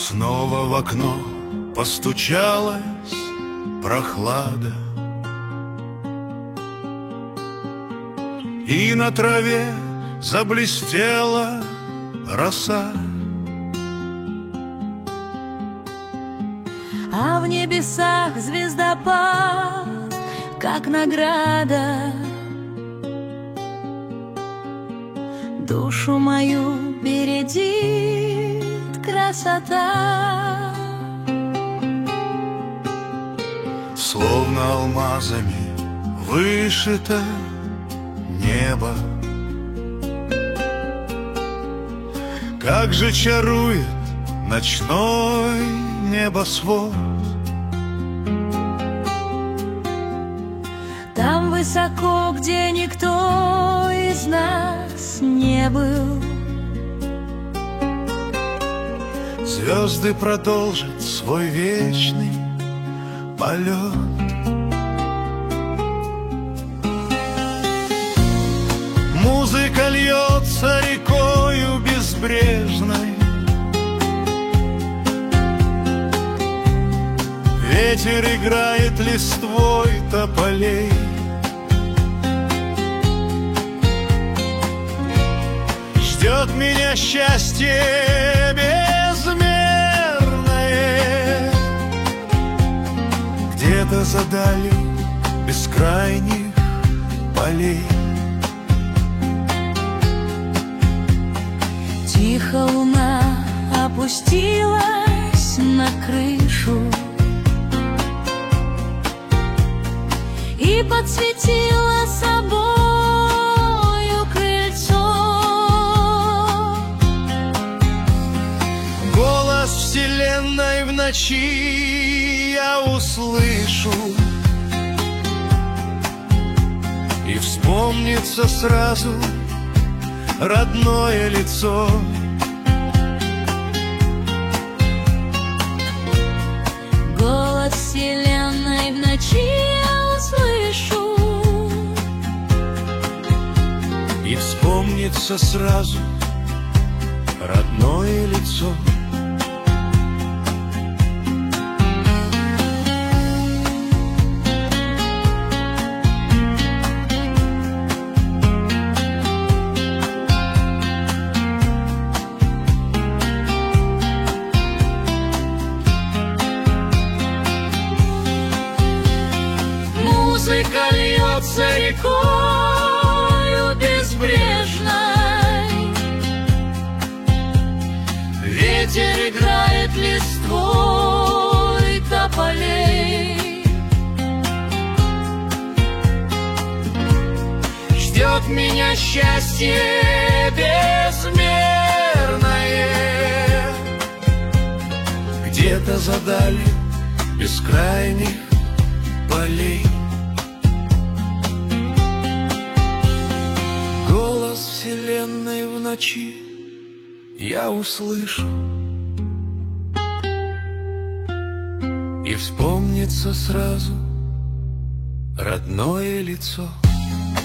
Снова в окно постучалась прохлада, и на траве заблестела роса. А в небесах звездопад, как награда, душу мою бередит красота. Словно алмазами вышито небо, как же чарует ночной небосвод. Там высоко, где никто из нас не был, звезды продолжат свой вечный полет. Музыка льется рекою безбрежной, ветер играет листвой тополей. Ждет меня счастье безмерное, где-то за далью бескрайних полей. Тихо луна опустилась на крышу и подсветила собою крыльцо. Голос вселенной в ночи я услышу, и вспомнится сразу родное лицо. Голос вселенной в ночи я услышу, и вспомнится сразу родное лицо. музыка льется рекою безбрежной, ветер играет листвой тополей. Ждет меня счастье безмерное, где-то за далью бескрайних полей. Голос вселенной в ночи я услышу, и вспомнится сразу родное лицо.